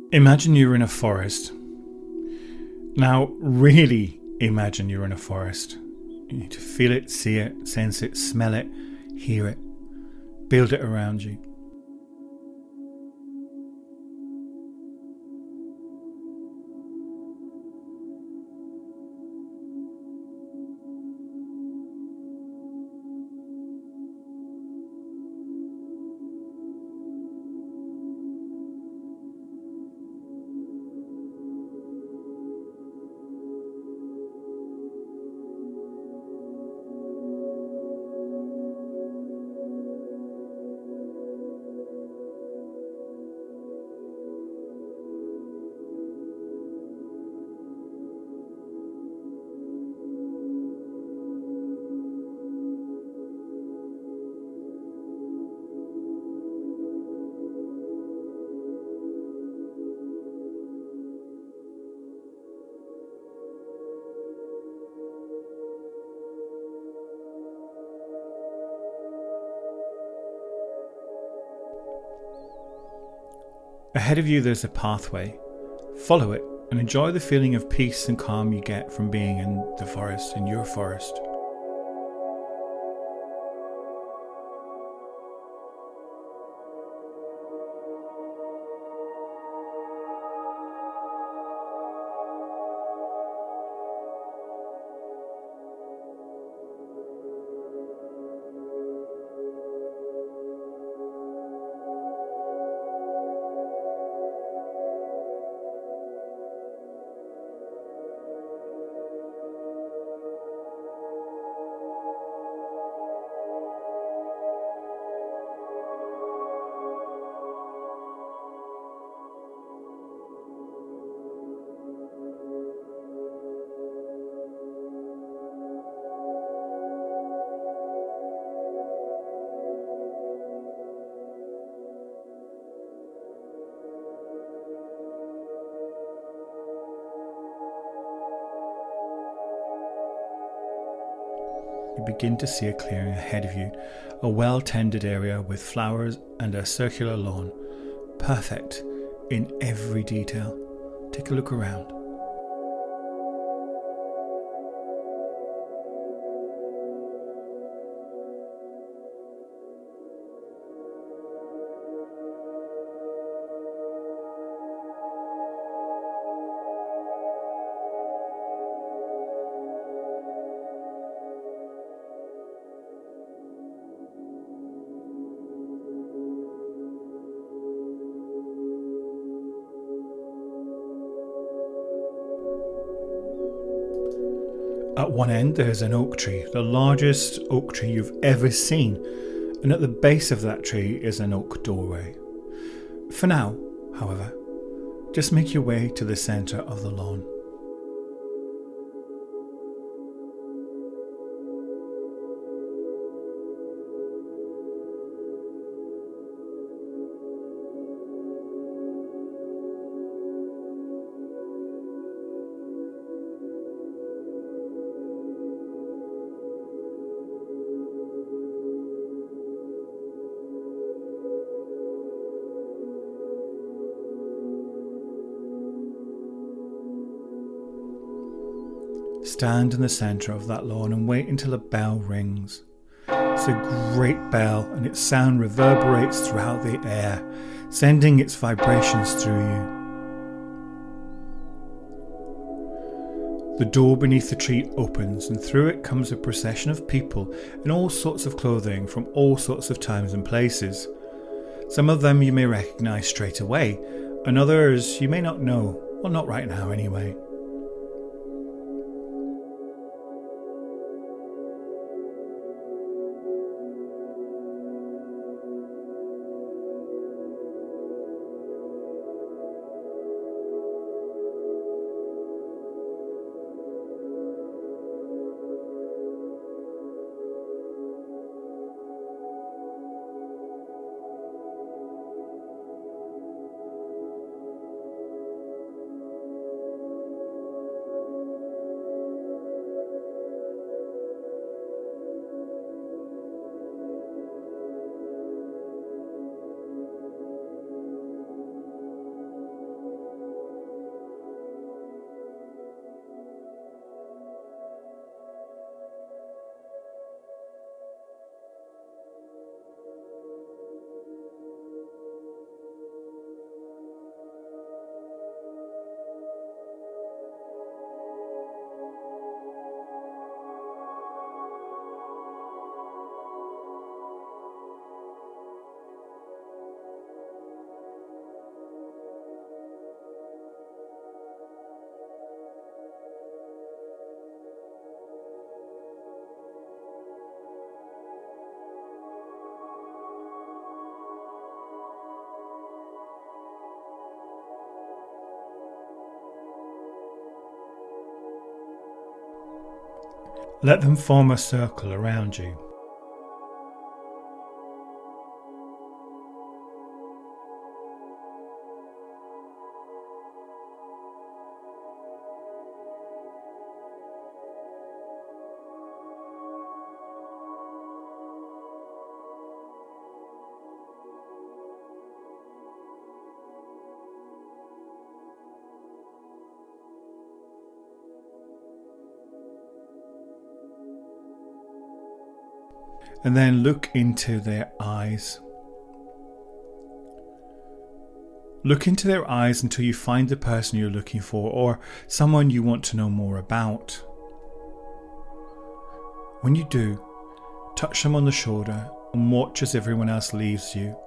Imagine you're in a forest. Now, really imagine you're in a forest. You need to feel it, see it, sense it, smell it, hear it, build it around you. Ahead of you there's a pathway. Follow it and enjoy the feeling of peace and calm you get from being in the forest, in your forest. You begin to see a clearing ahead of you, a well-tended area with flowers and a circular lawn. Perfect in every detail. Take a look around. At one end there's an oak tree, the largest oak tree you've ever seen, and at the base of that tree is an oak doorway. For now, however, just make your way to the centre of the lawn. Stand in the centre of that lawn and wait until a bell rings. It's a great bell and its sound reverberates throughout the air, sending its vibrations through you. The door beneath the tree opens and through it comes a procession of people in all sorts of clothing from all sorts of times and places. Some of them you may recognise straight away, and others you may not know, well, not right now anyway. Let them form a circle around you. And then look into their eyes. Look into their eyes until you find the person you're looking for or someone you want to know more about. When you do, touch them on the shoulder and watch as everyone else leaves you.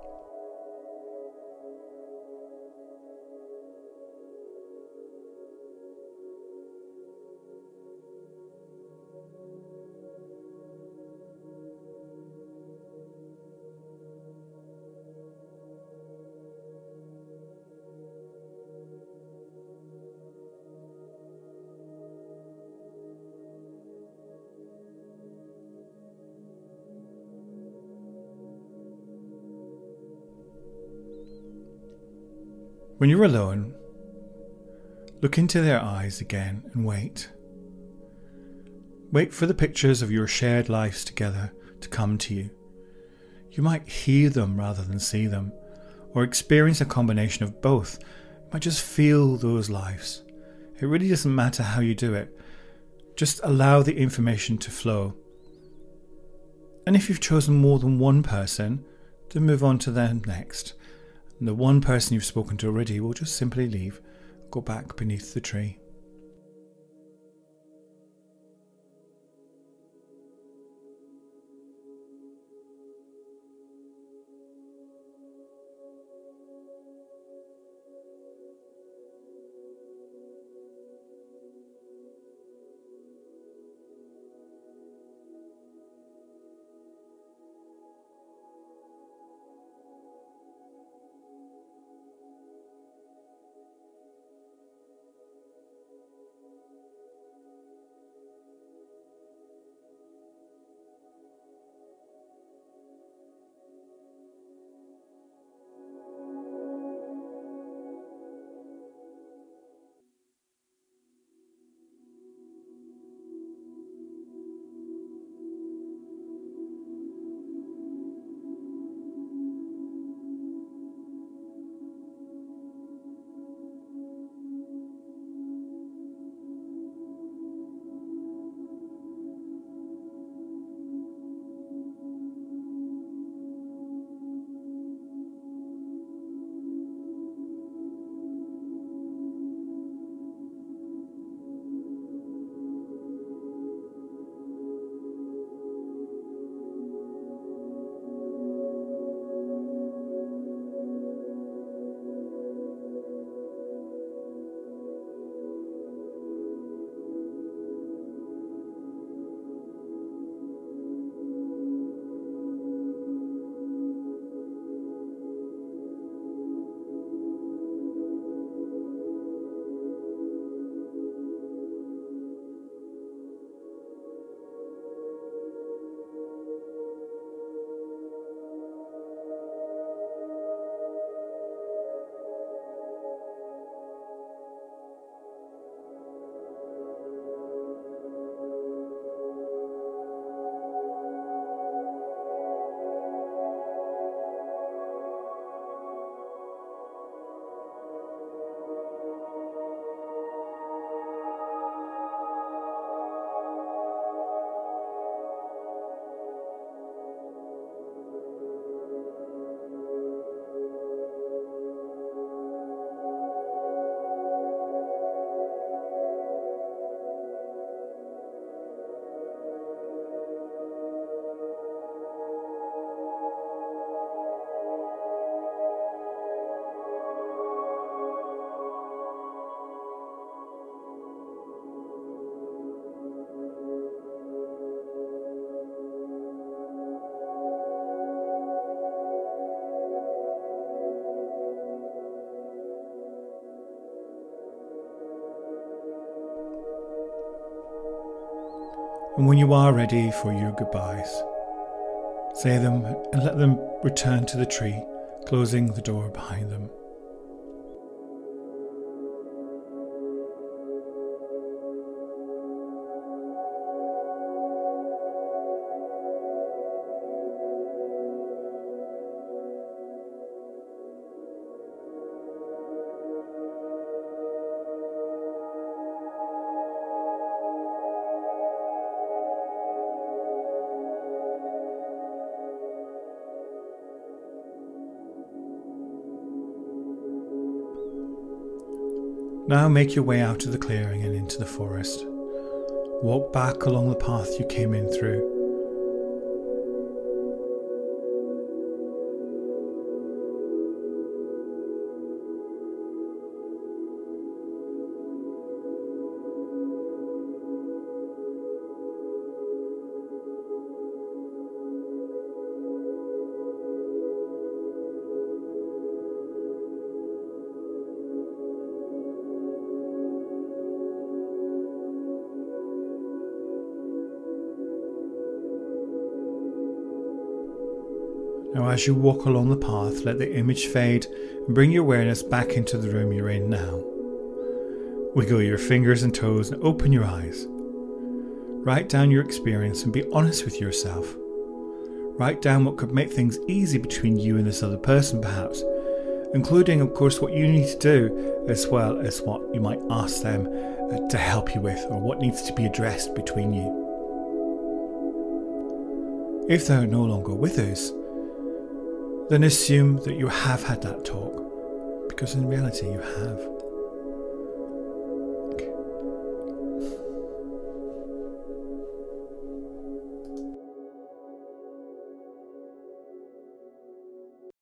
When you're alone, look into their eyes again and wait. Wait for the pictures of your shared lives together to come to you. You might hear them rather than see them, or experience a combination of both. You might just feel those lives. It really doesn't matter how you do it. Just allow the information to flow. And if you've chosen more than one person, then move on to them next. And the one person you've spoken to already will just simply leave, go back beneath the tree. And when you are ready for your goodbyes, say them and let them return to the tree, closing the door behind them. Now make your way out of the clearing and into the forest. Walk back along the path you came in through. Now as you walk along the path, let the image fade and bring your awareness back into the room you're in now. Wiggle your fingers and toes and open your eyes. Write down your experience and be honest with yourself. Write down what could make things easy between you and this other person perhaps, including of course what you need to do as well as what you might ask them to help you with, or what needs to be addressed between you. If they're no longer with us, then assume that you have had that talk, because in reality you have.